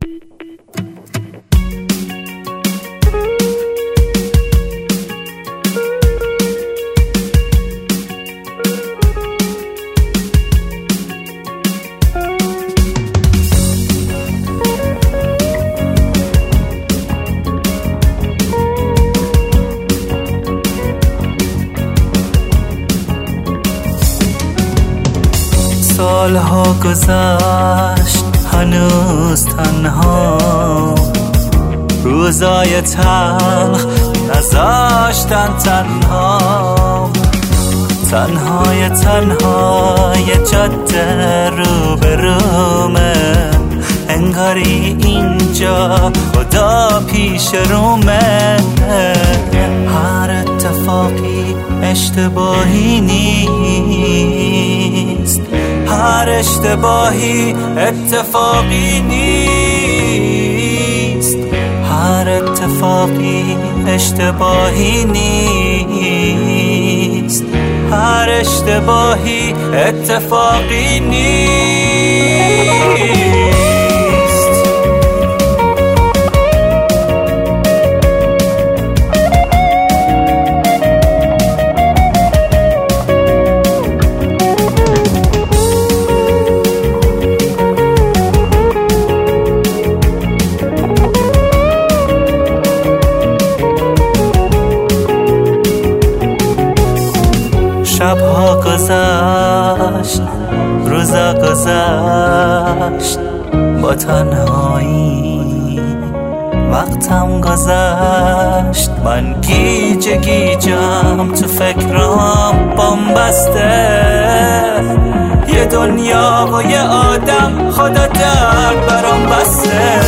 سالها گذشت هنوز تنها، روزای تلخ نذاشتن تنها، تنهای جاده روبرومه، انگاری اینجا خدا پیش رومه. هر اتفاقی اشتباهی نیست، هر اشتباهی اتفاقی نیست، هر اتفاقی اشتباهی نیست، هر اشتباهی اتفاقی نیست. شبها گذشت، روزا گذشت با تنهایی، وقتم گذشت، من گیجم تو فکرام بم بسته، یه دنیا و یه آدم خدا درد برام بسته.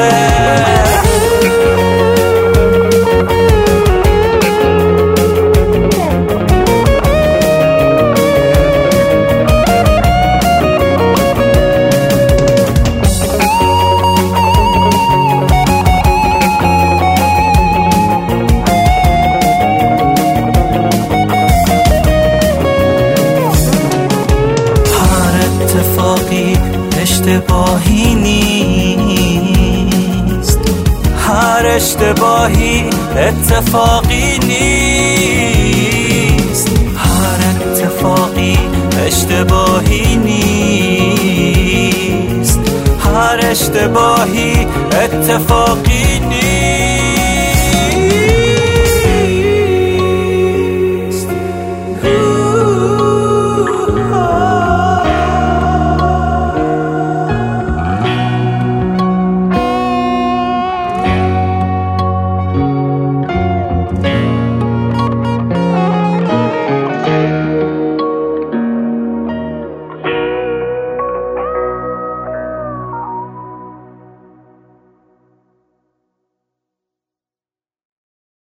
اشتباهی نیست، هر اشتباهی اتفاقی نیست، هر اتفاقی اشتباهی نیست، هر اشتباهی اتفاقی نیست.